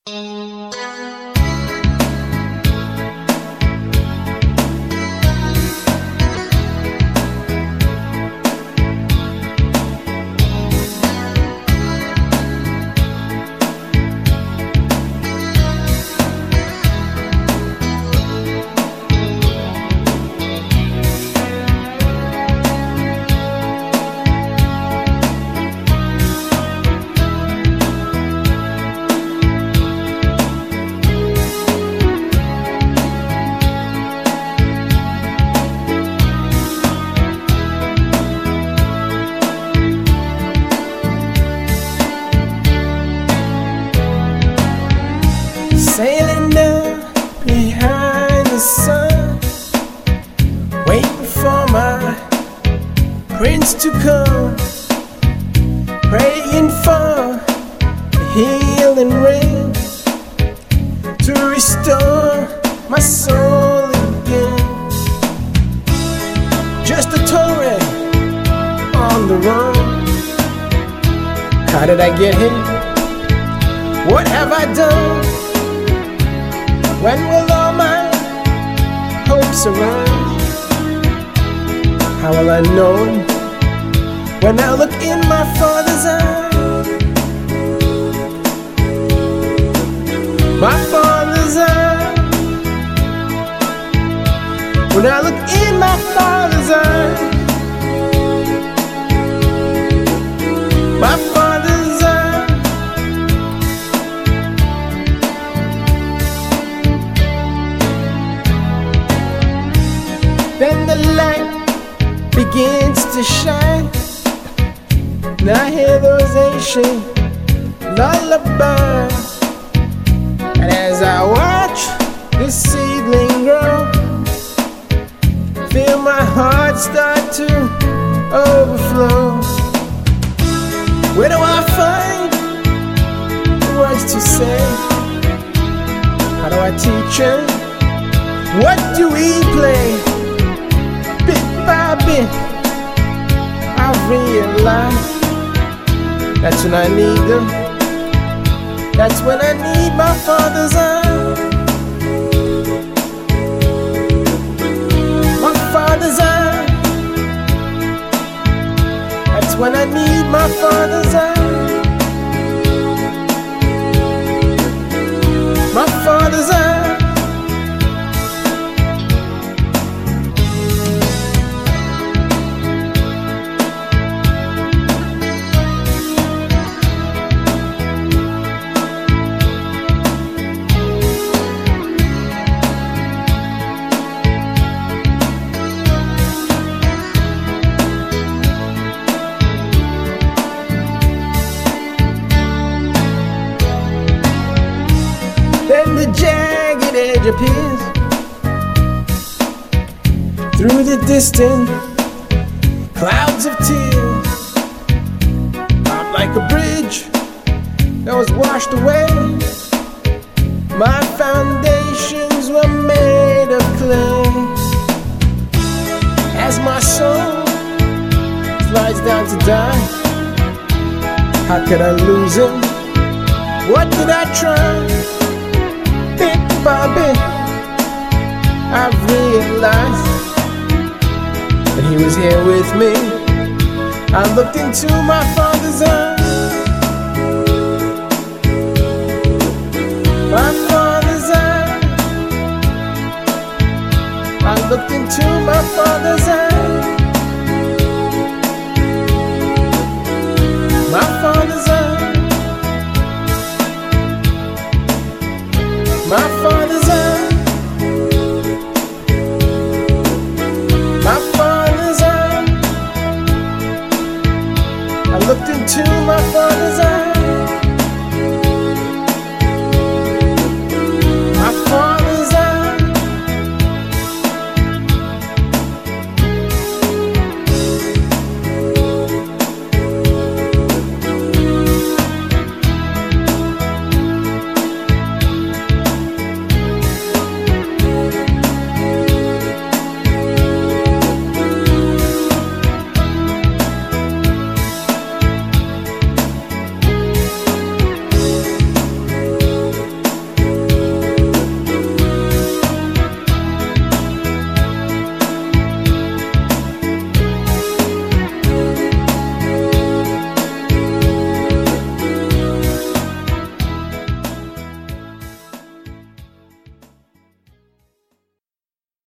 Sailing down behind the sun, waiting for my prince to come, praying for the healing rain to restore my soul again. Just a torrent on the run. How did I get here? What have I done? When will all my hopes arise? How will I know when I look in my Father's eyes? My Father's eyes. When I look in my Father's eyes, my Father's eyes. Then the light begins to shine, and I hear those ancient lullabies. And as I watch this seedling grow, feel my heart start to overflow. Where do I find the words to say? How do I teach him? What do we play? Bit by bit, I realize that's when I need them. That's when I need my Father's eyes. My Father's eyes. That's when I need my Father's eyes. My Father's eyes. Then the jagged edge appears through the distant clouds of tears. I'm like a bridge that was washed away. My foundations were made of clay. As my soul slides down to die, how could I lose him? What did I try? Bit by bit, I've realized that he was here with me. I looked into my Father's eyes. My Father's eyes. I looked into my Father's eyes.